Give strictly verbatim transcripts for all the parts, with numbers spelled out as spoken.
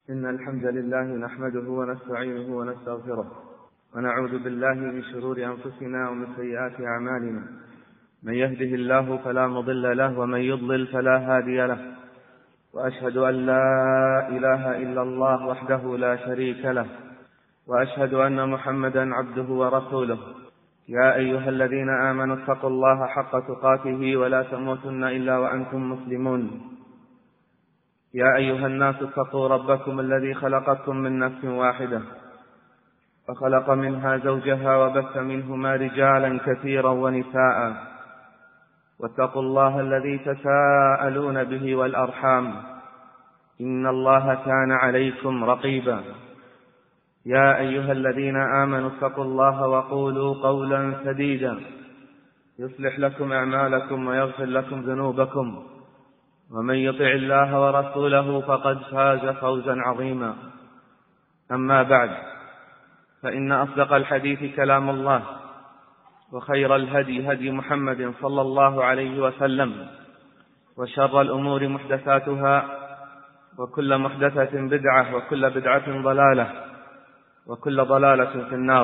إن الحمد لله نحمده ونستعينه ونستغفره ونعوذ بالله من شرور أنفسنا ومن سيئات أعمالنا. من يهده الله فلا مضل له ومن يضلل فلا هادي له، وأشهد أن لا إله إلا الله وحده لا شريك له، وأشهد أن محمدا عبده ورسوله. يا أيها الذين آمنوا اتقوا الله حق تقاته ولا تموتن إلا وأنتم مسلمون. يا أيها الناس اتقوا ربكم الذي خلقكم من نفس واحدة وخلق منها زوجها وبث منهما رجالا كثيرا ونساء، واتقوا الله الذي تساءلون به والأرحام إن الله كان عليكم رقيبا. يا أيها الذين آمنوا اتقوا الله وقولوا قولا سديدا يصلح لكم أعمالكم ويغفر لكم ذنوبكم، ومن يطع الله ورسوله فقد فاز فوزا عظيما. أما بعد، فإن أصدق الحديث كلام الله، وخير الهدي هدي محمد صلى الله عليه وسلم، وشر الأمور محدثاتها، وكل محدثة بدعة، وكل بدعة ضلالة، وكل ضلالة في النار.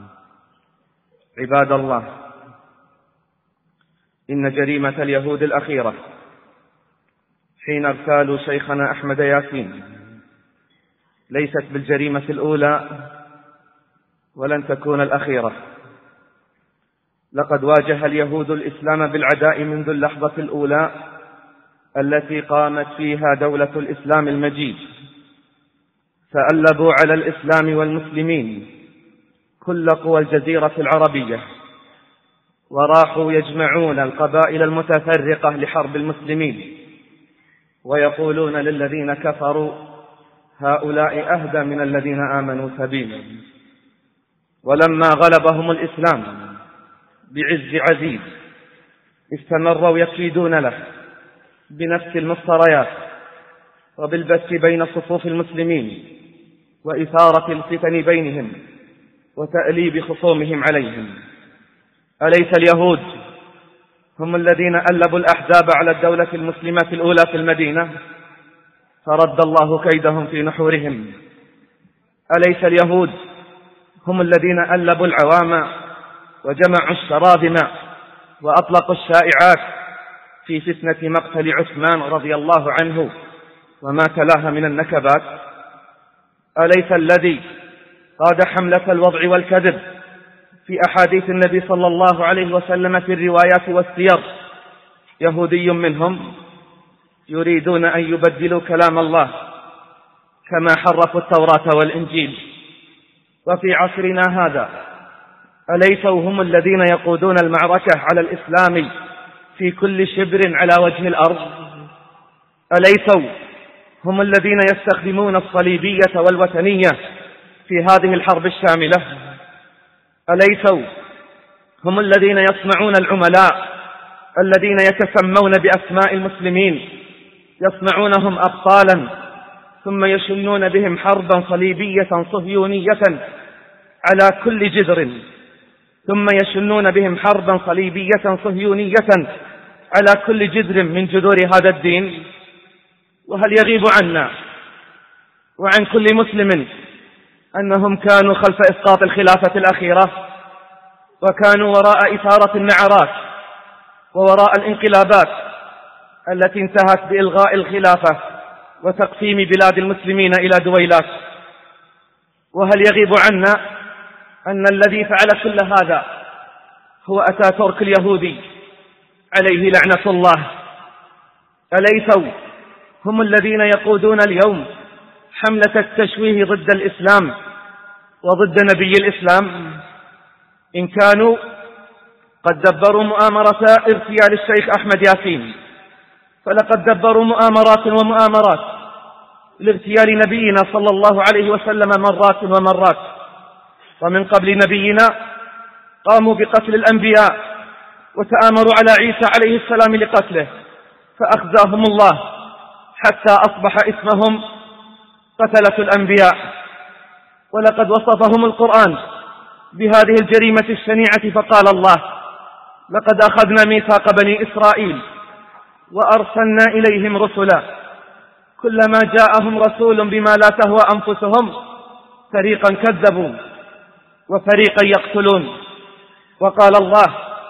عباد الله، إن جريمة اليهود الأخيرة حين ارسالوا شيخنا أحمد ياسين ليست بالجريمة الأولى ولن تكون الأخيرة. لقد واجه اليهود الإسلام بالعداء منذ اللحظة الأولى التي قامت فيها دولة الإسلام المجيد، فألبوا على الإسلام والمسلمين كل قوى الجزيرة العربية، وراحوا يجمعون القبائل المتفرقة لحرب المسلمين، ويقولون للذين كفروا هؤلاء أهدى من الذين آمنوا سبيلا. ولما غلبهم الإسلام بعز عزيز استمروا يكيدون له بنفس المفتريات وبالبث بين صفوف المسلمين وإثارة الفتن بينهم وتأليب خصومهم عليهم. أليس اليهود هم الذين ألبوا الأحزاب على الدولة المسلمة الأولى في المدينة فرد الله كيدهم في نحورهم؟ أليس اليهود هم الذين ألبوا العوام وجمعوا الشراذم وأطلقوا الشائعات في فتنة مقتل عثمان رضي الله عنه وما تلاها من النكبات؟ أليس الذي قاد حملة الوضع والكذب في أحاديث النبي صلى الله عليه وسلم في الروايات والسير يهودي منهم يريدون أن يبدلوا كلام الله كما حرفوا التوراة والإنجيل؟ وفي عصرنا هذا أليسوا هم الذين يقودون المعركة على الإسلام في كل شبر على وجه الأرض؟ أليسوا هم الذين يستخدمون الصليبية والوثنية في هذه الحرب الشاملة؟ أليسوا هم الذين يصنعون العملاء الذين يتسمون بأسماء المسلمين، يصنعونهم أبطالا ثم يشنون بهم حربا صليبية صهيونية على كل جذر، ثم يشنون بهم حربا صليبية صهيونية على كل جذر من جذور هذا الدين؟ وهل يغيب عنا وعن كل مسلم أنهم كانوا خلف إسقاط الخلافة الأخيرة، وكانوا وراء إثارة النعرات ووراء الانقلابات التي انتهت بإلغاء الخلافة وتقسيم بلاد المسلمين إلى دويلات؟ وهل يغيب عنا أن الذي فعل كل هذا هو أتاتورك اليهودي عليه لعنة الله؟ أليسوا هم الذين يقودون اليوم حملة التشويه ضد الإسلام وضد نبي الإسلام؟ إن كانوا قد دبروا مؤامرة اغتيال الشيخ أحمد ياسين، فلقد دبروا مؤامرات ومؤامرات لاغتيال نبينا صلى الله عليه وسلم مرات ومرات. ومن قبل نبينا قاموا بقتل الأنبياء وتآمروا على عيسى عليه السلام لقتله، فأخزاهم الله حتى أصبح اسمهم قتلة الأنبياء. ولقد وصفهم القرآن بهذه الجريمة الشنيعة فقال الله: لقد أخذنا ميثاق بني إسرائيل وأرسلنا إليهم رسلا كلما جاءهم رسول بما لا تهوى أنفسهم فريقا كذبوا وفريقا يقتلون. وقال الله: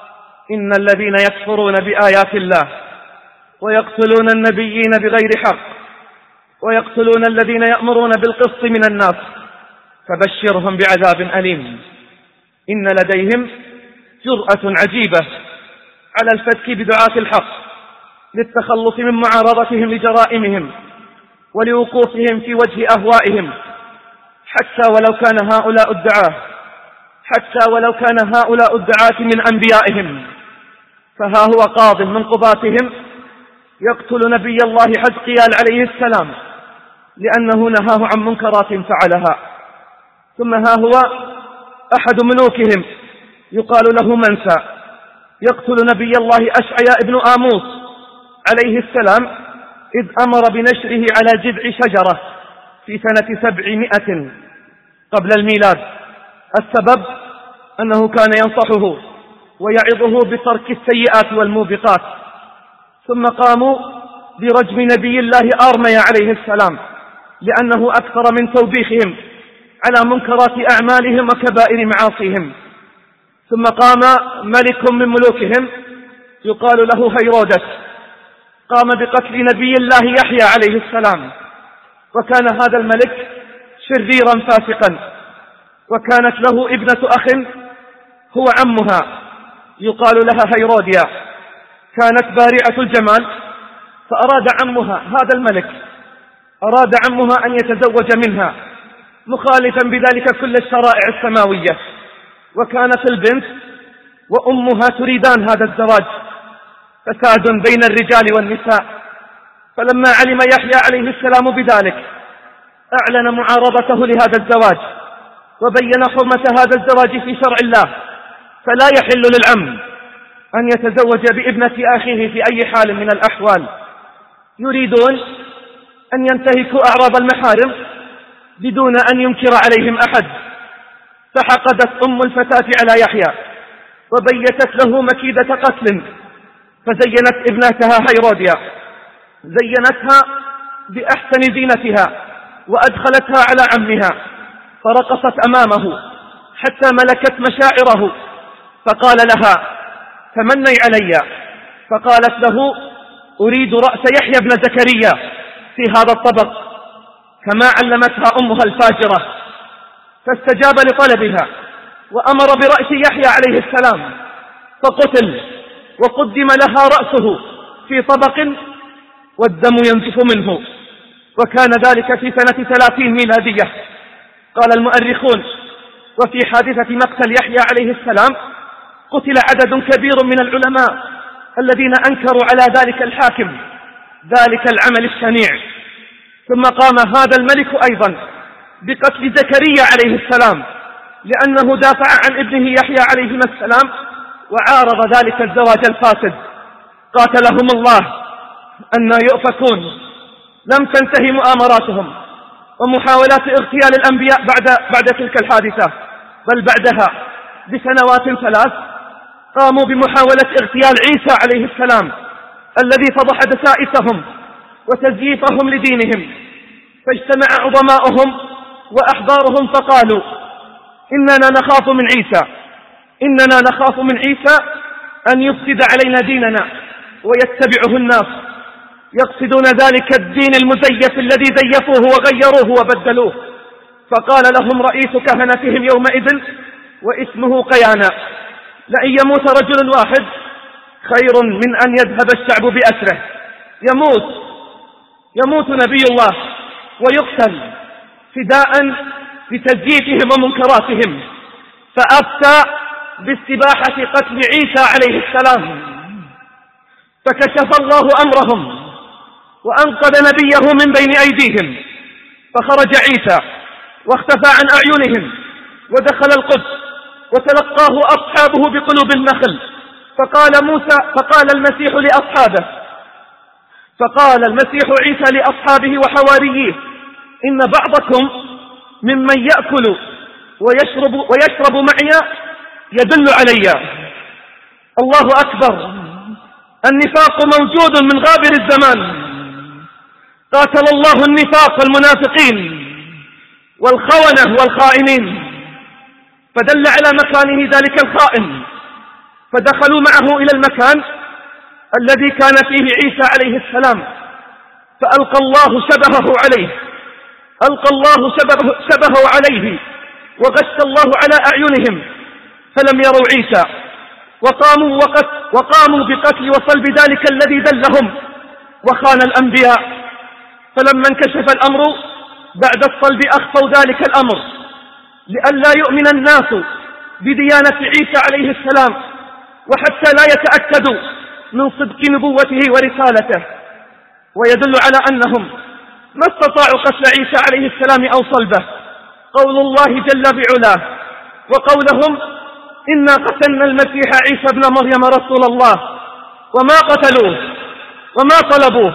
إن الذين يكفرون بآيات الله ويقتلون النبيين بغير حق ويقتلون الذين يأمرون بالقسط من الناس فبشرهم بعذاب أليم. إن لديهم جرأة عجيبة على الفتك بدعاة الحق للتخلص من معارضتهم لجرائمهم ولوقوفهم في وجه أهوائهم، حتى ولو كان هؤلاء الدعاة حتى ولو كان هؤلاء الدعاة من أنبيائهم. فها هو قاض من قضاتهم يقتل نبي الله حزقيال عليه السلام لأنه نهاه عن منكرات فعلها. ثم ها هو أحد ملوكهم يقال له منسى يقتل نبي الله أشعياء بن آموس عليه السلام إذ أمر بنشره على جذع شجرة في سنة سبعمائة قبل الميلاد. السبب أنه كان ينصحه ويعظه بترك السيئات والموبقات. ثم قاموا برجم نبي الله آرميا عليه السلام لأنه أكثر من توبيخهم على منكرات أعمالهم وكبائر معاصيهم. ثم قام ملك من ملوكهم يقال له هيرودس قام بقتل نبي الله يحيى عليه السلام، وكان هذا الملك شريرا فاسقا، وكانت له ابنة أخ هو عمها يقال لها هيروديا، كانت بارعة الجمال. فأراد عمها هذا الملك أراد عمها أن يتزوج منها مخالفا بذلك كل الشرائع السماوية، وكانت البنت وأمها تريدان هذا الزواج، فساد بين الرجال والنساء. فلما علم يحيى عليه السلام بذلك أعلن معارضته لهذا الزواج وبين حرمة هذا الزواج في شرع الله، فلا يحل للعم أن يتزوج بابنة أخيه في أي حال من الأحوال. يريدون أن ينتهكوا أعراض المحارم بدون أن ينكر عليهم أحد. فحقدت أم الفتاة على يحيى وبيتت له مكيدة قتل، فزينت ابنتها هيروديا، زينتها بأحسن زينتها وأدخلتها على عمها فرقصت أمامه حتى ملكت مشاعره، فقال لها: تمني علي. فقالت له: أريد رأس يحيى بن زكريا في هذا الطبق، كما علمتها أمها الفاجرة. فاستجاب لطلبها وأمر برأس يحيى عليه السلام فقتل، وقدم لها رأسه في طبق والدم ينزف منه. وكان ذلك في سنة ثلاثين ميلادية. قال المؤرخون: وفي حادثة مقتل يحيى عليه السلام قتل عدد كبير من العلماء الذين أنكروا على ذلك الحاكم ذلك العمل الشنيع. ثم قام هذا الملك أيضا بقتل زكريا عليه السلام لأنه دافع عن ابنه يحيى عليه السلام وعارض ذلك الزواج الفاسد. قاتلهم الله أن يؤفكون. لم تنتهي مؤامراتهم ومحاولات اغتيال الأنبياء بعد, بعد تلك الحادثة، بل بعدها بسنوات ثلاث قاموا بمحاولة اغتيال عيسى عليه السلام الذي فضح دسائسهم وتزييفهم لدينهم. فاجتمع عظماؤهم وأحبارهم فقالوا: إننا نخاف من عيسى إننا نخاف من عيسى أن يفسد علينا ديننا ويتبعه الناس. يقصدون ذلك الدين المزيف الذي زيفوه وغيروه وبدلوه. فقال لهم رئيس كهنتهم يومئذ واسمه قيانا: لأن يموت رجل واحد خير من أن يذهب الشعب بأسره. يموت يموت نبي الله ويقتل فداء بتزييفهم ومنكراتهم. فأفتى باستباحة قتل عيسى عليه السلام، فكشف الله أمرهم وأنقذ نبيه من بين أيديهم. فخرج عيسى واختفى عن أعينهم ودخل القدس وتلقاه أصحابه بقلوب النخل. فقال موسى فقال المسيح لأصحابه فقال المسيح عيسى لأصحابه وحواريه: إن بعضكم ممن يأكل ويشرب, ويشرب معي يدل علي. الله أكبر. النفاق موجود من غابر الزمان. قاتل الله النفاق والمنافقين والخونة والخائنين. فدل على مكانه ذلك الخائن، فدخلوا معه إلى المكان الذي كان فيه عيسى عليه السلام، فألقى الله شبهه عليه ألقى الله شبهه, شبهه عليه وغش الله على أعينهم فلم يروا عيسى، وقاموا, وقت وقاموا بقتل وصلب ذلك الذي دلهم وخان الأنبياء. فلما انكشف الأمر بعد الصلب أخفوا ذلك الأمر لئلا يؤمن الناس بديانة عيسى عليه السلام، وحتى لا يتأكدوا من صدق نبوته ورسالته. ويدل على أنهم ما استطاعوا قتل عيسى عليه السلام أو صلبه قول الله جل بعلاه، وقولهم إنا قتلنا المسيح عيسى ابن مريم رسول الله وما قتلوه وما صلبوه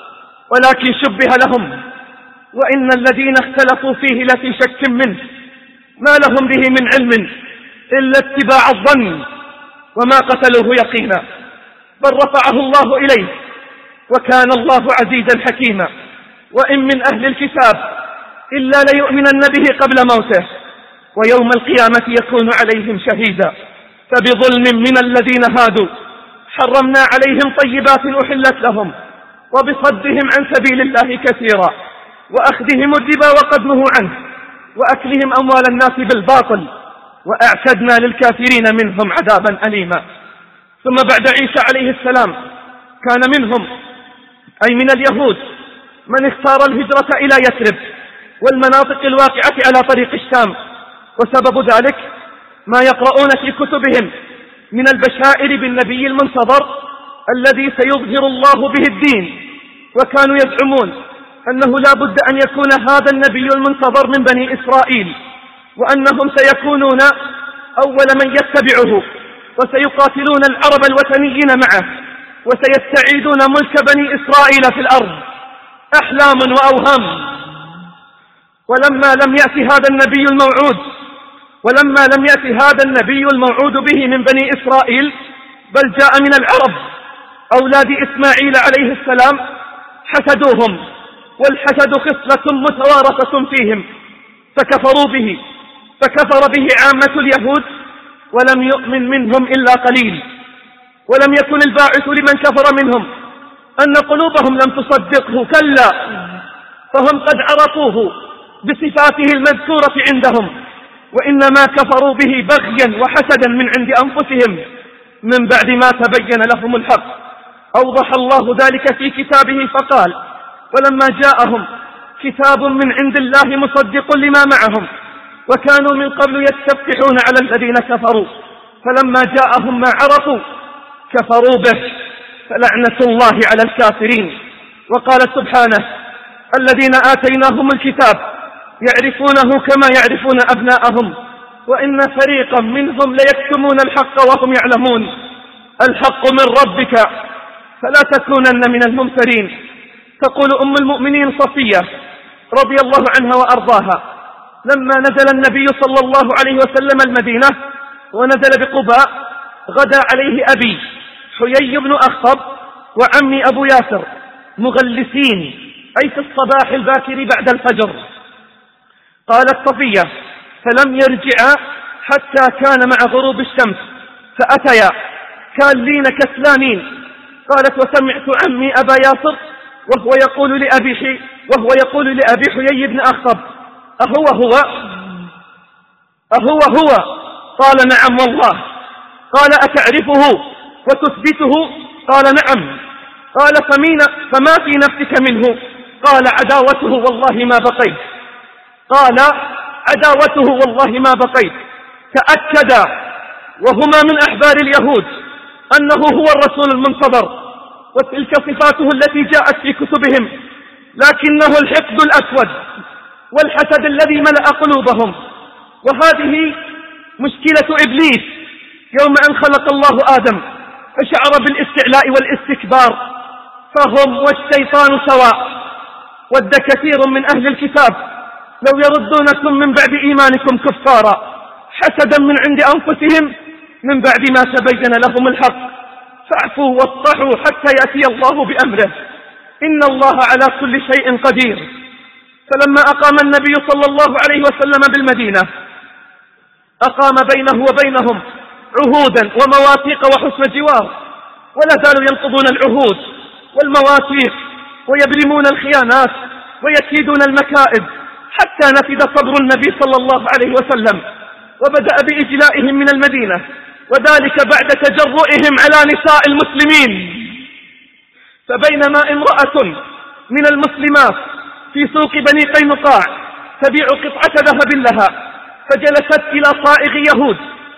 ولكن شبه لهم، وإن الذين اختلفوا فيه لفي شك منه ما لهم به من علم إلا اتباع الظن وما قتلوه يقينا، بل رفعه الله إليه وكان الله عزيزا حكيما. وإن من أهل الكتاب إلا ليؤمنن به قبل موته ويوم القيامة يكون عليهم شهيدا. فبظلم من الذين هادوا حرمنا عليهم طيبات أحلت لهم وبصدهم عن سبيل الله كثيرا وأخذهم الربا وقد نهوا عنه وأكلهم أموال الناس بالباطل وأعتدنا للكافرين منهم عذابا أليما. ثم بعد عيسى عليه السلام كان منهم أي من اليهود من اختار الهجرة إلى يثرب والمناطق الواقعة على طريق الشام، وسبب ذلك ما يقرؤون في كتبهم من البشائر بالنبي المنتظر الذي سيظهر الله به الدين، وكانوا يزعمون أنه لا بد أن يكون هذا النبي المنتظر من بني إسرائيل، وأنهم سيكونون أول من يتبعه وسيقاتلون العرب الوثنيين معه وسيستعيدون ملك بني إسرائيل في الأرض. أحلام وأوهام. ولما لم يأتي هذا النبي الموعود ولما لم يأتي هذا النبي الموعود به من بني إسرائيل بل جاء من العرب أولاد إسماعيل عليه السلام حسدوهم، والحسد خصلة متوارثة فيهم فكفروا به فكفر به عامة اليهود ولم يؤمن منهم إلا قليل. ولم يكن الباعث لمن كفر منهم أن قلوبهم لم تصدقه، كلا، فهم قد عرفوه بصفاته المذكورة عندهم، وإنما كفروا به بغيا وحسدا من عند أنفسهم من بعد ما تبين لهم الحق. أوضح الله ذلك في كتابه فقال ولما جاءهم كتاب من عند الله مصدق لما معهم وكانوا من قبل يستفتحون على الذين كفروا فلما جاءهم ما عرفوا كفروا به فلعنة الله على الكافرين. وقال سبحانه الذين آتيناهم الكتاب يعرفونه كما يعرفون أبناءهم وإن فريقا منهم ليكتمون الحق وهم يعلمون. الحق من ربك فلا تكونن من الممترين. تقول أم المؤمنين صفية رضي الله عنها وأرضاها لما نزل النبي صلى الله عليه وسلم المدينة ونزل بقباء غدا عليه أبي حيي بن أخطب وعمي أبو ياسر مغلسين أي في الصباح الباكر بعد الفجر. قالت صفية فلم يرجعا حتى كان مع غروب الشمس فأتيا كالين كسلانين. قالت وسمعت عمي أبا ياسر وهو يقول لأبي حي وهو يقول لأبي حيي بن أخطب أهو هو أهو هو قال نعم والله. قال أتعرفه وتثبته؟ قال نعم. قال فمين فما في نفسك منه؟ قال عداوته والله ما بقيت. قال عداوته والله ما بقيت. تأكد وهما من أحبار اليهود أنه هو الرسول المنتظر وتلك صفاته التي جاءت في كتبهم، لكنه الحقد الأسود والحسد الذي ملأ قلوبهم. وهذه مشكلة إبليس يوم أن خلق الله آدم فشعر بالاستعلاء والاستكبار، فهم والشيطان سواء. ود كثير من أهل الكتاب لو يردونكم من بعد إيمانكم كفارا حسدا من عند أنفسهم من بعد ما تبين لهم الحق. فاعفوا واصفحوا حتى يأتي الله بأمره إن الله على كل شيء قدير. فلما أقام النبي صلى الله عليه وسلم بالمدينة أقام بينه وبينهم عهودا ومواثيق وحسن جوار، ولا زالوا ينقضون العهود والمواثيق ويبرمون الخيانات ويكيدون المكائد، حتى نفد صبر النبي صلى الله عليه وسلم وبدأ بإجلائهم من المدينة، وذلك بعد تجرؤهم على نساء المسلمين. فبينما امرأة من المسلمات في سوق بني قينقاع تبيع قطعة ذهب لها، فجلست إلى صائغ يهود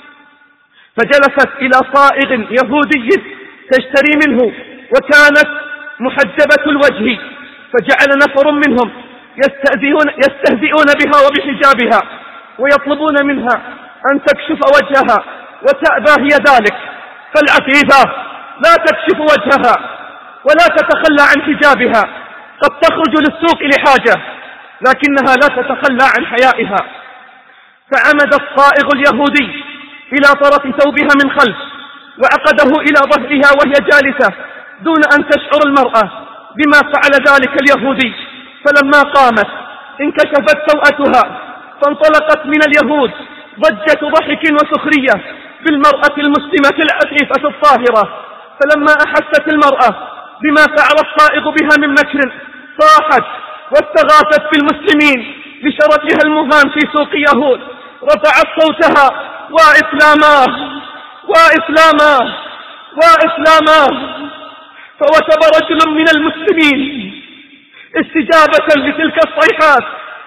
فجلست إلى صائغ يهودي تشتري منه، وكانت محجبة الوجه، فجعل نفر منهم يستهزئون, يستهزئون بها وبحجابها ويطلبون منها أن تكشف وجهها، وتأبى هي ذلك، فالعفيفة لا تكشف وجهها ولا تتخلى عن حجابها، قد تخرج للسوق لحاجة لكنها لا تتخلى عن حيائها. فعمد الصائغ اليهودي إلى طرف ثوبها من خلف وعقده إلى ظهرها وهي جالسة دون أن تشعر المرأة بما فعل ذلك اليهودي. فلما قامت انكشفت سوءتها، فانطلقت من اليهود ضجة ضحك وسخرية بالمرأة المسلمة العفيفة الطاهرة. فلما أحست المرأة بما فعل الصائغ بها من مكر صاحت واستغاثت بالمسلمين بشرفها المهان في سوق يهود، رفعت صوتها: وإسلاماه وإسلاماه وإسلاماه. فوثب رجل من المسلمين استجابة لتلك الصيحات،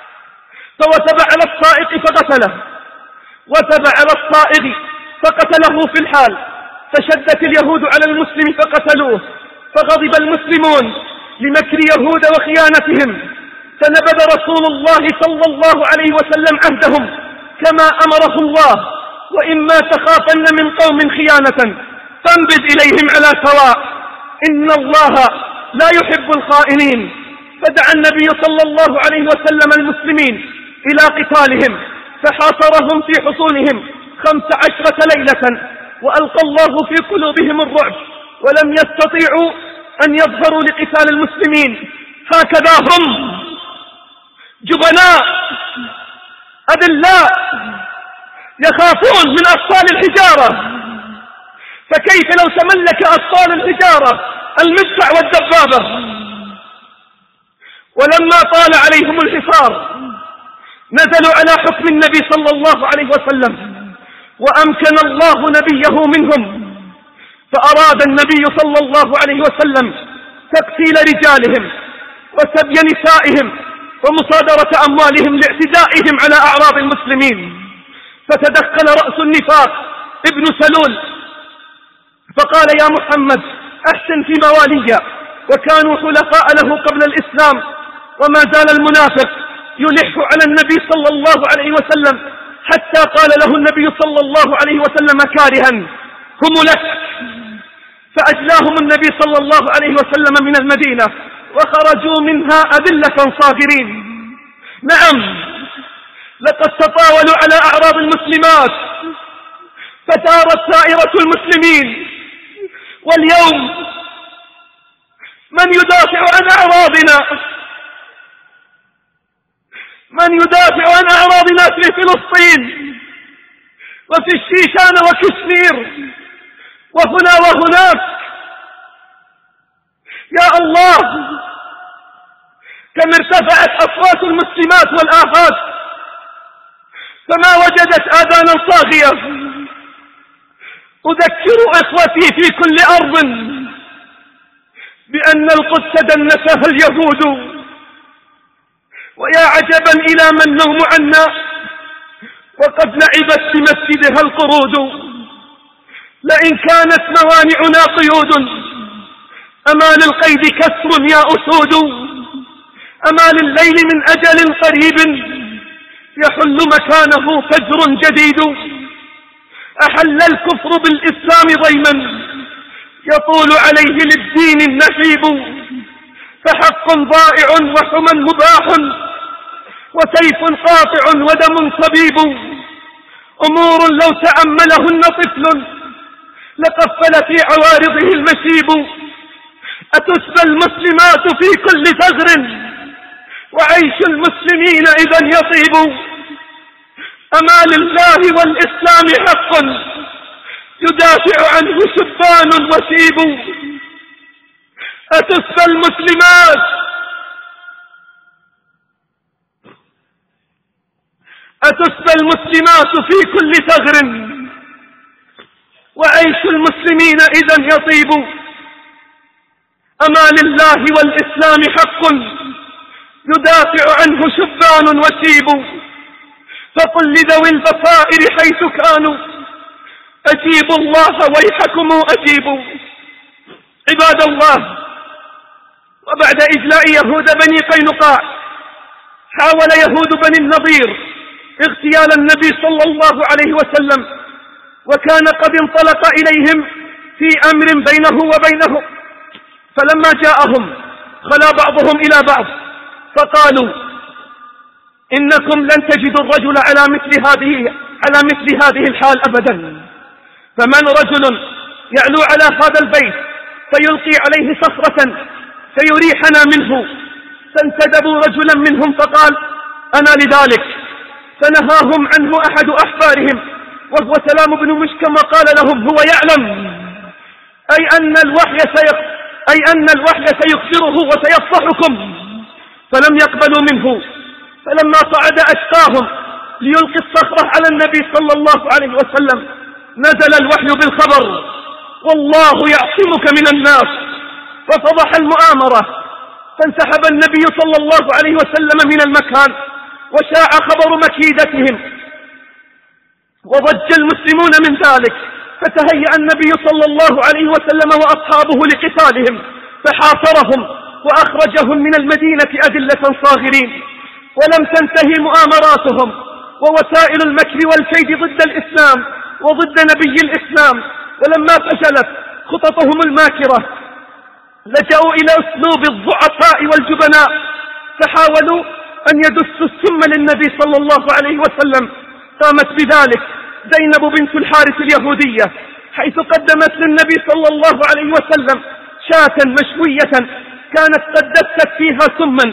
فوثب على الصائغ فقتله وثب على الصائغ فقتله في الحال. فشدت اليهود على المسلم فقتلوه، فغضب المسلمون لمكر يهود وخيانتهم، فنبذ رسول الله صلى الله عليه وسلم عهدهم كما أمره الله: وإما تخافن من قوم خيانة فانبذ إليهم على سواء، إن الله لا يحب الخائنين. فدعا النبي صلى الله عليه وسلم المسلمين إلى قتالهم، فحاصرهم في حصونهم خمس عشرة ليلة، وألقى الله في قلوبهم الرعب، ولم يستطيعوا أن يظهروا لقتال المسلمين. هكذا هم جبناء أذلاء يخافون من أطفال الحجارة، فكيف لو تملك أطفال الحجارة المدفع والدبابة؟ ولما طال عليهم الحصار نزلوا على حكم النبي صلى الله عليه وسلم، وأمكن الله نبيه منهم، فأراد النبي صلى الله عليه وسلم تقتيل رجالهم وسبي نسائهم ومصادرة أموالهم لاعتدائهم على أعراض المسلمين. فتدخل رأس النفاق ابن سلول فقال: يا محمد أحسن في موالي. وكانوا حلفاء له قبل الإسلام، وما زال المنافق يلح على النبي صلى الله عليه وسلم، حتى قال له النبي صلى الله عليه وسلم كارها: هم لك. فأجلاهم النبي صلى الله عليه وسلم من المدينة، وخرجوا منها أذلة صاغرين. نعم، لقد تطاولوا على أعراض المسلمات فتارت سائرة المسلمين، واليوم من يدافع عن أعراضنا؟ من يدافع عن أعراضنا في فلسطين وفي الشيشان وكشمير وهنا وهناك؟ يا الله، كم ارتفعت أصوات المسلمات والآهات فما وجدت آذانا صاغية. أذكر إخوتي في كل أرض بأن القدس دنسها اليهود، ويا عجبا إلى من نوم عنا وقد لعبت في مسجدها القرود. لئن كانت موانعنا قيود أما للقيد كسر يا أسود، أما للليل من أجل قريب يحل مكانه فجر جديد. أحل الكفر بالإسلام ضيما يطول عليه للدين النحيب، فحق ضائع وحمى مباح وسيف قاطع ودم صبيب. أمور لو تأملهن طفل لقفل في عوارضه المشيب. أتسبى المسلمات في كل ثغر وعيش المسلمين إذا يطيب. أما لله والإسلام حق يدافع عنه شبان وشيب. أتسبى المسلمات أتسبى المسلمات في كل ثغر وعيش المسلمين إذا يطيب. أما لله والإسلام حق يدافع عنه شبان وشيب. فقل لذوي البصائر حيث كانوا أجيبوا الله ويحكم أجيبوا. عباد الله، وبعد إجلاء يهود بني قينقاع حاول يهود بني النضير اغتيال النبي صلى الله عليه وسلم، وكان قد انطلق إليهم في أمر بينه وبينهم، فلما جاءهم خلا بعضهم إلى بعض فقالوا إنكم لن تجدوا الرجل على مثل هذه على مثل هذه الحال أبدا، فمن رجل يعلو على هذا البيت فيلقي عليه صخرة فيريحنا منه. فانتدبوا رجلا منهم فقال أنا لذلك، فنهاهم عنه أحد أحبارهم وهو سلام بن مشكم وقال لهم هو يعلم أي أن الوحي سيخ أي أن الوحي سيخبره وسيفضحكم، فلم يقبلوا منه. فلما صعد أشقاهم ليلقي الصخرة على النبي صلى الله عليه وسلم نزل الوحي بالخبر والله يعصمك من الناس، وفضح المؤامرة. فانسحب النبي صلى الله عليه وسلم من المكان وشاع خبر مكيدتهم وضج المسلمون من ذلك، فتهيأ النبي صلى الله عليه وسلم وأصحابه لقتالهم فحاصرهم وأخرجهم من المدينة أذلة صاغرين. ولم تنتهي مؤامراتهم ووسائل المكر والكيد ضد الإسلام وضد نبي الإسلام، ولما فشلت خططهم الماكرة لجأوا إلى أسلوب الضعفاء والجبناء، فحاولوا أن يدسوا السم للنبي صلى الله عليه وسلم. قامت بذلك زينب بنت الحارث اليهودية، حيث قدمت للنبي صلى الله عليه وسلم شاة مشوية كانت قد دست فيها سما،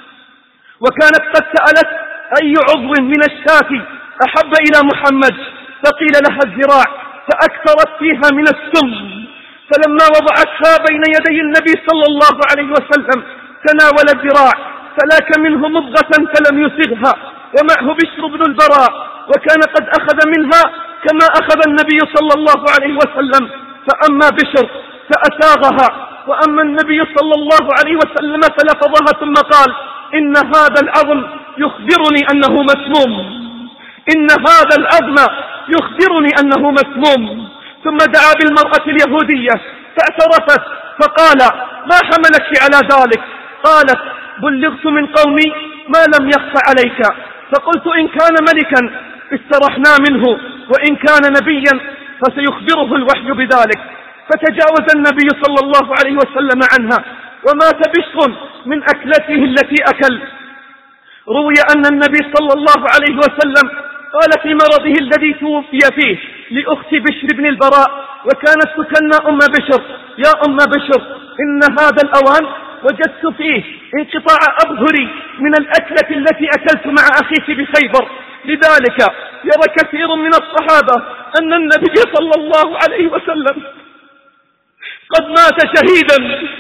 وكانت قد سألت أي عضو من الشاة أحب إلى محمد، فقيل لها الذراع، فأكثرت فيها من السم. فلما وضعتها بين يدي النبي صلى الله عليه وسلم تناول الذراع فلاك منه مضغة فلم يسغها، ومعه بشر بن البراء، وكان قد أخذ منها كما أخذ النبي صلى الله عليه وسلم. فأما بشر فأساغها، وأما النبي صلى الله عليه وسلم فلفظها ثم قال إن هذا العظم يخبرني أنه مسموم إن هذا العظم يخبرني أنه مسموم. ثم دعا بالمرأة اليهودية فاعترفت فقال ما حملك على ذلك؟ قالت بلغت من قومي ما لم يخف عليك، فقلت إن كان ملكا استرحنا منه وإن كان نبيا فسيخبره الوحي بذلك. فتجاوز النبي صلى الله عليه وسلم عنها ومات بشر من أكلته التي أكل. روي أن النبي صلى الله عليه وسلم قال في مرضه الذي توفي فيه لأخت بشر بن البراء وكانت تكنى أم بشر يا أم بشر إن هذا الأوان وجدت فيه انقطاع أبهري من الأكلة التي أكلت مع أخيك بخيبر، لذلك يرى كثير من الصحابة أن النبي صلى الله عليه وسلم قد مات شهيدا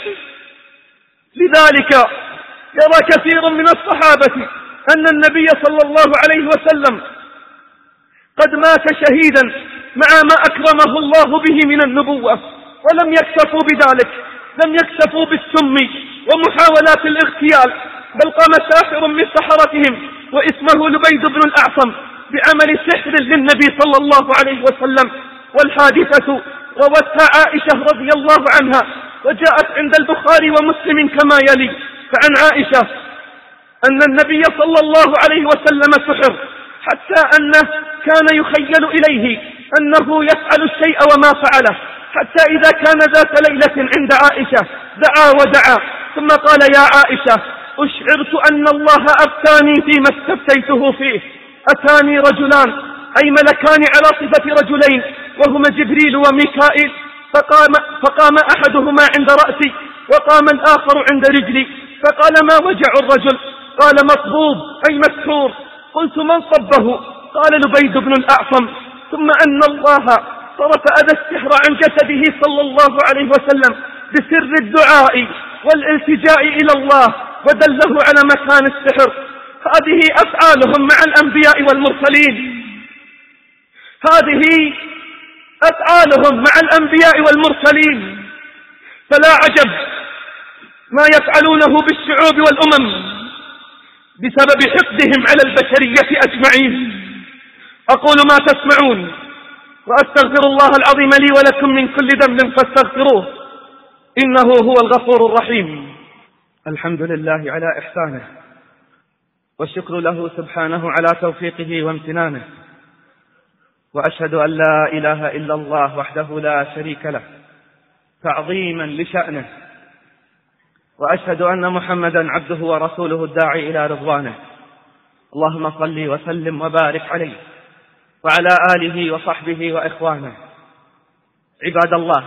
لذلك يرى كثير من الصحابة أن النبي صلى الله عليه وسلم قد مات شهيدا مع ما أكرمه الله به من النبوة. ولم يكتفوا بذلك، لم يكتفوا بالسم ومحاولات الاغتيال، بل قام ساحر من سحرتهم واسمه لبيد بن الأعصم بعمل سحر للنبي صلى الله عليه وسلم. والحادثة روتها عائشة رضي الله عنها وجاءت عند البخاري ومسلم كما يلي. فعن عائشة أن النبي صلى الله عليه وسلم سحر حتى أنه كان يخيل إليه أنه يفعل الشيء وما فعله، حتى إذا كان ذات ليلة عند عائشة دعا ودعا ثم قال يا عائشة أشعرت أن الله أفتاني فيما استفتيته فيه. أتاني رجلان أي ملكان على صفة رجلين وهما جبريل وميكائيل، فقام, فقام أحدهما عند رأسي وقام الآخر عند رجلي فقال: ما وجع الرجل؟ قال: مصبوب أي مسحور. قلت: من صبه؟ قال: لبيد بن الأعصم. ثم أن الله صرف أذى السحر عن جسده صلى الله عليه وسلم بسر الدعاء والالتجاء إلى الله ودله على مكان السحر. هذه أفعالهم مع الأنبياء والمرسلين، هذه أفعالهم مع الأنبياء والمرسلين، فلا عجب ما يفعلونه بالشعوب والأمم بسبب حقدهم على البشرية أجمعين. أقول ما تسمعون وأستغفر الله العظيم لي ولكم من كل ذنب فاستغفروه إنه هو الغفور الرحيم. الحمد لله على إحسانه، والشكر له سبحانه على توفيقه وامتنانه، وأشهد أن لا إله إلا الله وحده لا شريك له تعظيما لشأنه، وأشهد أن محمدا عبده ورسوله الداعي إلى رضوانه. اللهم صل وسلم وبارك عليه وعلى آله وصحبه وإخوانه. عباد الله،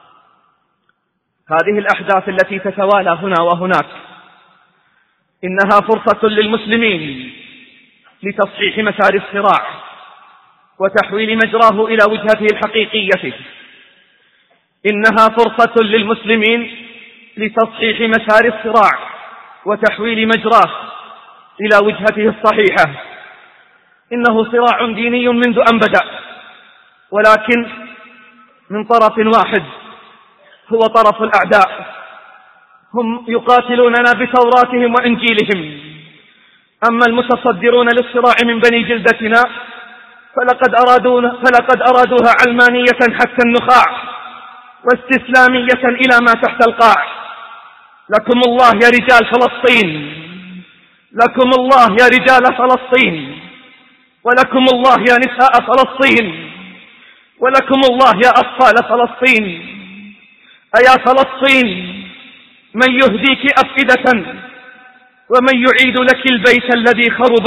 هذه الأحداث التي تتوالى هنا وهناك إنها فرصة للمسلمين لتصحيح مسار الصراع وتحويل مجراه إلى وجهته الحقيقية. إنها فرصة للمسلمين لتصحيح مسار الصراع وتحويل مجراه إلى وجهته الصحيحة. إنه صراع ديني منذ أن بدأ، ولكن من طرف واحد هو طرف الأعداء، هم يقاتلوننا بتوراتهم وإنجيلهم. أما المتصدرون للصراع من بني جلدتنا فلقد أرادونا فلقد أرادوها علمانية حتى النخاع واستسلامية إلى ما تحت القاع. لكم الله يا رجال فلسطين، لكم الله يا رجال فلسطين، ولكم الله يا نساء فلسطين، ولكم الله يا أطفال فلسطين. أيا فلسطين، من يهديك أفئدة ومن يعيد لك البيت الذي خرب؟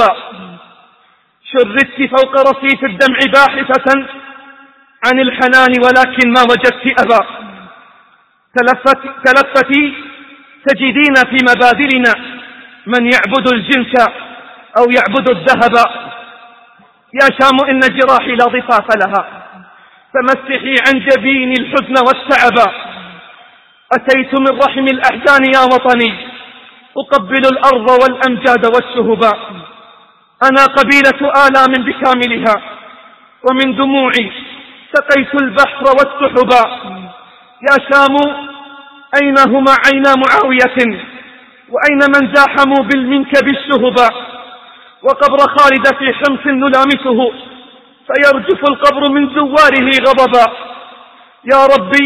شردت فوق رصيف الدمع باحثة عن الحنان ولكن ما وجدت أبا. تلفت تلفتي تجدين في مبادرنا من يعبد الجنس أو يعبد الذهب. يا شام إن جراحي لا ضفاف لها، فمسحي عن جبين الحزن والتعب. أتيت من رحم الأحزان يا وطني أقبل الأرض والأمجاد والشهبا. أنا قبيلة آلام بكاملها، ومن دموعي سقيت البحر والسحبا. يا شام أين هما عينا معاوية، وأين من زاحموا بالمنكب الشهبا؟ وقبر خالد في حمص نلامسه فيرجف القبر من زواره غضبا. يا ربي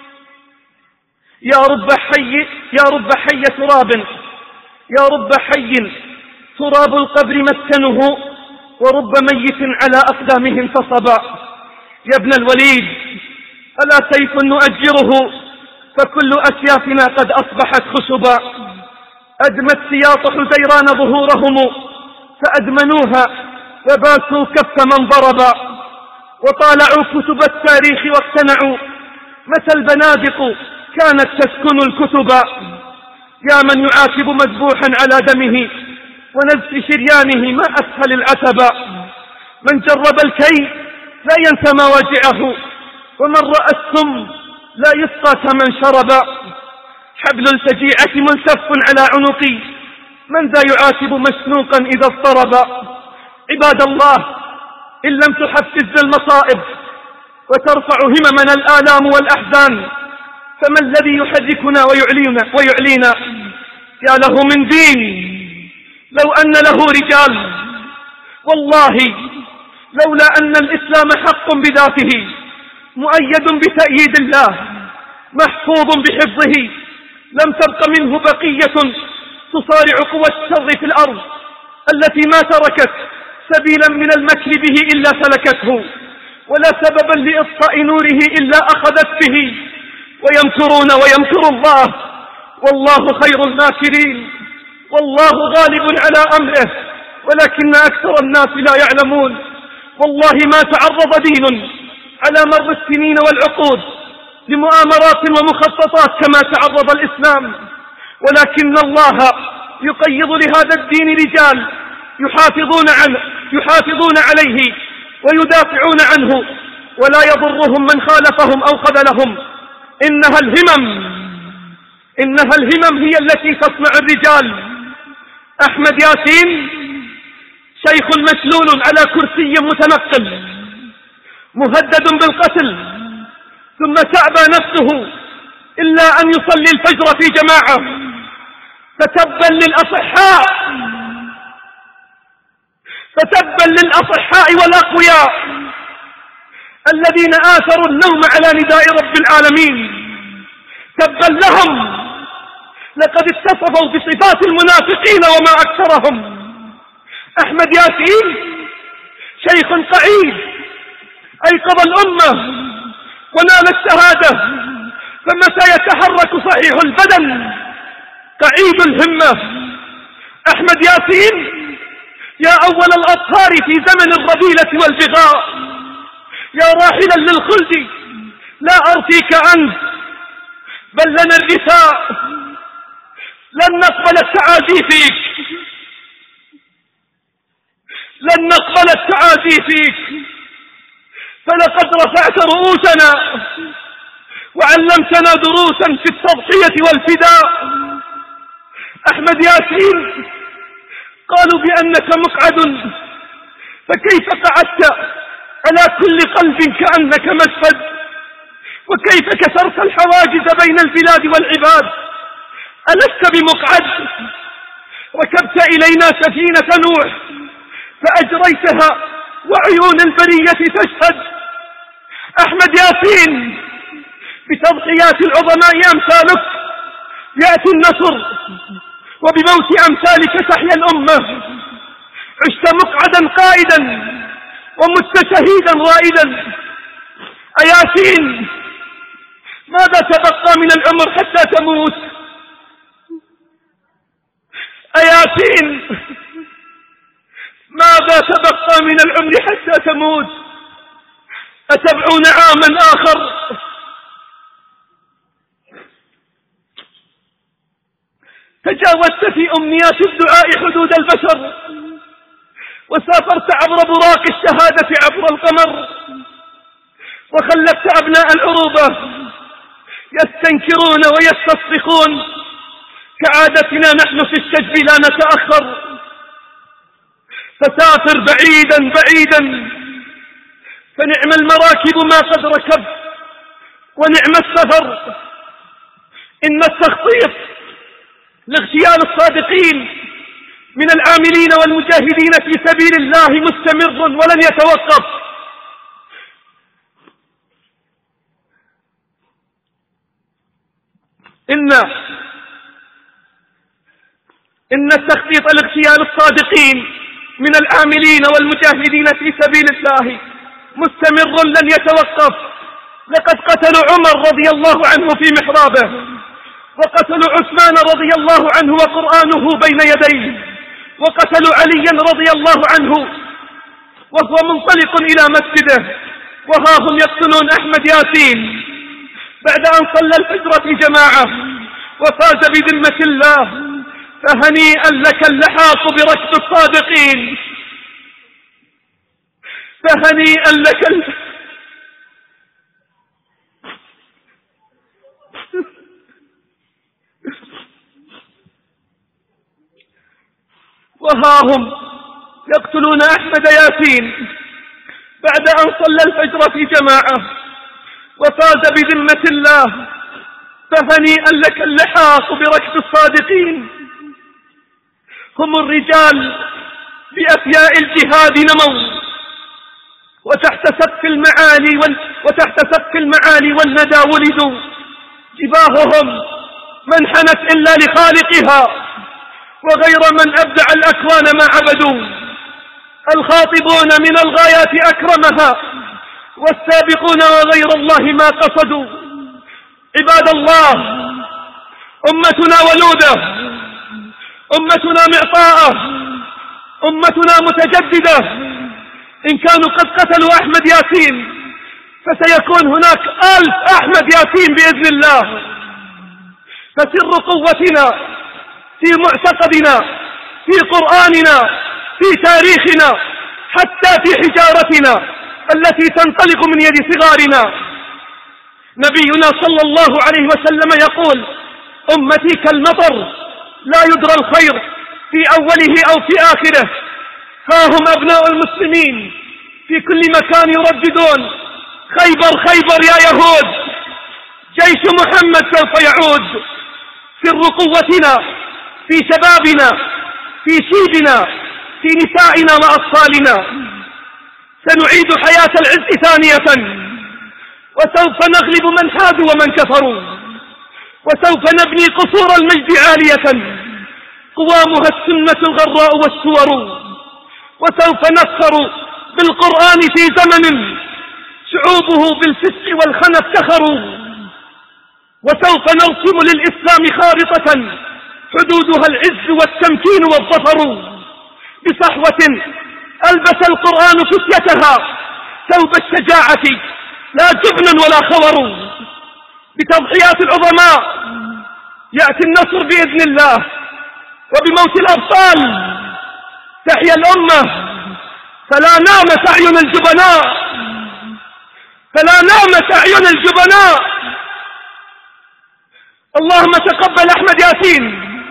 يا رب حي يا رب حي تراب، يا رب حي تراب القبر مسكنه، ورب ميت على أقدامه انتصبا. يا ابن الوليد، ألا سيف نؤجره فكل أسيافنا قد أصبحت خشبا. أدمت سياط حزيران ظهورهم فأدمنوها وباسوا كف من ضربا. وطالعوا كتب التاريخ واقتنعوا متى البنادق كانت تسكن الكتبا. يا من يعاتب مذبوحا على دمه ونزف شريانه ما أسهل العتبا. من جرب الكي لا ينسى مواجعه، ومن رأى السم لا يسقى كمن شربا. حبل الفجيعة ملتف على عنقي، من ذا يعاتب مسنوقا إذا اضطربا. عباد الله، إن لم تحفز المصائب وترفع هممنا الآلام والأحزان فما الذي يحركنا ويعلينا, ويعلينا؟ يا له من دين لو أن له رجال، والله لولا أن الإسلام حق بذاته مؤيد بتأييد الله محفوظ بحفظه لم تبق منه بقية تصارع قوى الشر في الأرض التي ما تركت سبيلا من المكر به إلا سلكته، ولا سببا لإطفاء نوره إلا أخذت به. ويمكرون ويمكر الله والله خير الماكرين. والله غالب على أمره ولكن أكثر الناس لا يعلمون. والله ما تعرض دين على مر السنين والعقود لمؤامرات ومخططات كما تعرض الإسلام، ولكن الله يقيض لهذا الدين رجال يحافظون عنه يحافظون عليه ويدافعون عنه، ولا يضرهم من خالفهم أو خذلهم. إنها الهمم إنها الهمم هي التي تصنع الرجال. أحمد ياسين شيخ مشلول على كرسي متنقل، مهدد بالقتل، ثم تعبى نفسه إلا أن يصلي الفجر في جماعة. فتبا للأصحاء فتبا للأصحاء والأقوياء الذين آثروا النوم على نداء رب العالمين. تبا لهم، لقد اتصفوا بصفات المنافقين وما أكثرهم. أحمد ياسين شيخ قعيد أيقظ الأمة ونال الشهادة، فمتى يتحرك صحيح البدن قعيد الهمة. أحمد ياسين يا أول الأطهار في زمن الرذيلة والبغاء، يا راحلا للخلد لا أرثيك أنت بل لنا الرثاء، لن نقبل التعازي فيك لن نقبل التعازي فيك فلقد رفعت رؤوسنا وعلمتنا دروسا في التضحية والفداء. أحمد ياسين قالوا بأنك مقعد، فكيف قعدت على كل قلب كأنك مسفد؟ وكيف كسرت الحواجز بين البلاد والعباد؟ ألست بمقعد؟ ركبت إلينا سفينة نوح فأجريتها وعيون البرية تشهد. أحمد ياسين بتضحيات العظماء أمثالك يأتي النصر، وبموت أمثالك تحيا الأمة. عشت مقعدا قائدا ومت شهيدا رائدا. أياسين ماذا تبقى من العمر حتى تموت؟ أياسين ماذا تبقى من العمر حتى تموت؟ أتبعون عاما آخر؟ تجاوزت في أمنيات الدعاء حدود البشر، وسافرت عبر براق الشهادة عبر القمر، وخلفت أبناء العروبة يستنكرون ويستصرخون كعادتنا نحن في الشجب لا نتأخر. فسافر بعيدا بعيدا، فنعم المراكب ما قد ركبت ونعم السفر. إن التخطيط لاغتيال الصادقين من العاملين والمجاهدين في سبيل الله مستمر ولن يتوقف. إن إن التخطيط لاغتيال الصادقين من العاملين والمجاهدين في سبيل الله مستمر لن يتوقف. لقد قتلوا عمر رضي الله عنه في محرابه، وقتلوا عثمان رضي الله عنه وقرآنه بين يديه، وقتلوا عليا رضي الله عنه وهو منطلق إلى مسجده، وها هم يقتلون أحمد ياسين بعد أن صلى الفجر في جماعة وفاز بذمة الله. فهنيئا لك اللحاق بركب الصادقين، فهنيئا لك ال... وها هم يقتلون أحمد ياسين بعد أن صلى الفجر في جماعة وفاز بذمة الله. فهنيئا لك اللحاق بركب الصادقين. هم الرجال بأفياء الجهاد نموا، وتحت سقف المعالي وال... وتحت سقف المعالي والندى ولدوا. جباههم من حنت إلا لخالقها، وغير من أبدع الأكوان ما عبدوا. الخاطبون من الغايات أكرمها، والسابقون وغير الله ما قصدوا. عباد الله، أمتنا ولودة، أمتنا معطاءة، أمتنا متجددة. إن كانوا قد قتلوا أحمد ياسين فسيكون هناك ألف أحمد ياسين بإذن الله. فسر قوتنا في معتقدنا، في قرآننا، في تاريخنا، حتى في حجارتنا التي تنطلق من يد صغارنا. نبينا صلى الله عليه وسلم يقول: أمتي كالمطر لا يدرى الخير في أوله أو في آخره. ها هم أبناء المسلمين في كل مكان يرددون: خيبر خيبر يا يهود، جيش محمد سوف يعود. سر قوتنا في شبابنا، في شيبنا، في نسائنا وأطفالنا. سنعيد حياة العز ثانية، وسوف نغلب من حادوا ومن كفروا، وسوف نبني قصور المجد عالية قوامها السنة الغراء والسور، وسوف نفخر بالقرآن في زمن شعوبه بالفسق والخنا افتخروا، وسوف نرسم للإسلام خارطة حدودها العز والتمكين والظفر. بصحوة ألبس القرآن فتيتها ثوب الشجاعة لا جبن ولا خور. بتضحيات العظماء يأتي النصر بإذن الله، وبموت الأبطال تحيا الأمة. فلا نامت أعين الجبناء، فلا نامت أعين الجبناء. اللهم تقبل أحمد ياسين،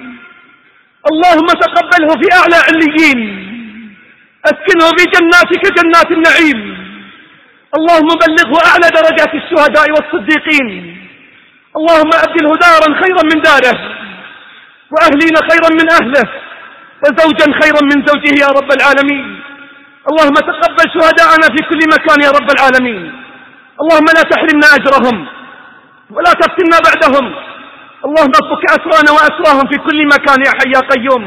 اللهم تقبله في أعلى عليين، أسكنه بجناتك جنات النعيم. اللهم بلغه أعلى درجات الشهداء والصديقين. اللهم أبدله دارا خيرا من داره، وأهلين خيرا من أهله، وزوجا خيرا من زوجه يا رب العالمين. اللهم تقبل شهداءنا في كل مكان يا رب العالمين. اللهم لا تحرمنا أجرهم ولا تفتنا بعدهم. اللهم افك أسرانا وأسراهم في كل مكان يا حي يا قيوم.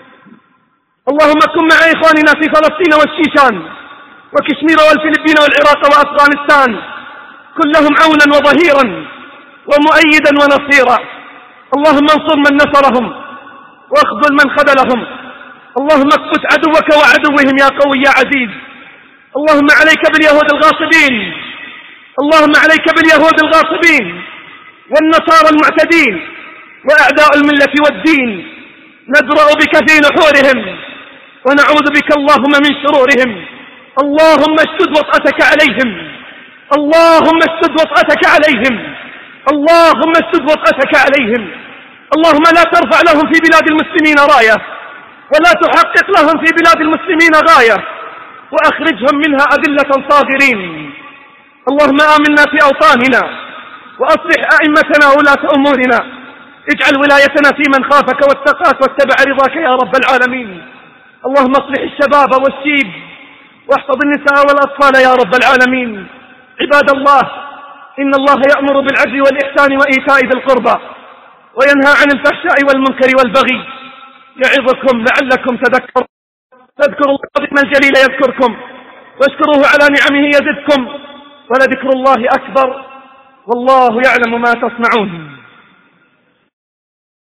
اللهم كن مع إخواننا في فلسطين والشيشان وكشمير والفلبين والعراق وأفغانستان، كلهم عونا وظهيرا ومؤيدا ونصيرا. اللهم انصر من نصرهم واخذل من خذلهم. اللهم اكبت عدوك وعدوهم يا قوي يا عزيز. اللهم عليك باليهود الغاصبين، اللهم عليك باليهود الغاصبين والنصارى المعتدين وأعداء الملة والدين. ندرأ بك في نحورهم ونعوذ بك اللهم من شرورهم. اللهم اشتد وطأتك عليهم، اللهم اشتد وطأتك عليهم، اللهم اشتد وطأتك عليهم. اللهم لا ترفع لهم في بلاد المسلمين راية، ولا تحقق لهم في بلاد المسلمين غاية، وأخرجهم منها أذلة صاغرين. اللهم آمنا في أوطاننا، وأصلح أئمتنا وولاة أمورنا. اجعل ولايتنا في من خافك واتقاك واتبع رضاك يا رب العالمين. اللهم اصلح الشباب والشيب، واحفظ النساء والأطفال يا رب العالمين. عباد الله، إن الله يأمر بالعدل والإحسان وإيتاء ذي القربى، وينهى عن الفحشاء والمنكر والبغي. يعظكم لعلكم تذكرون. فاذكروا الله الجليل يذكركم، واشكروه على نعمه يزدكم، ولذكر الله أكبر، والله يعلم ما تصنعون.